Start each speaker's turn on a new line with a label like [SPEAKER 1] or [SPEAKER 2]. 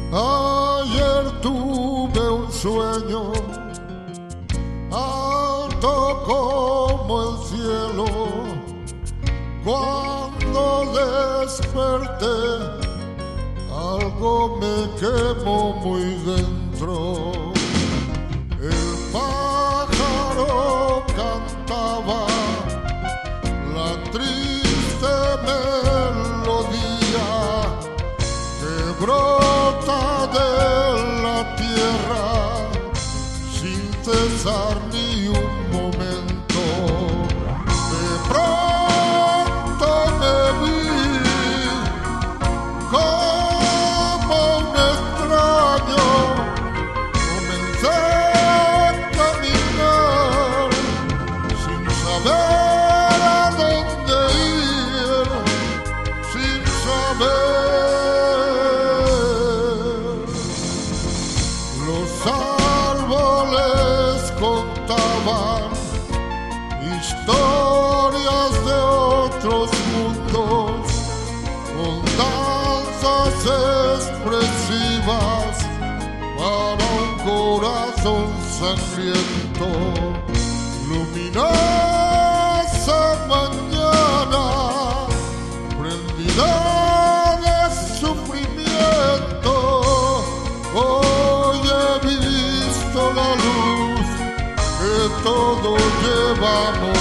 [SPEAKER 1] Ayer tuve un sueño alto como el cielo. Cuando desperté, algo me quemó muy dentro. El pájaro cantaba la triste melodía que brota de la tierra sin cesar ni un momento. De pronto me vi como un extraño. Comencé a caminar sin saber a dónde ir, sin saber. Los árboles contaban historias de otros mundos, con danzas expresivas para un corazón sangriento. Luminosa mañana, prendida de sufrimiento, hoy he visto la luz que todos llevamos.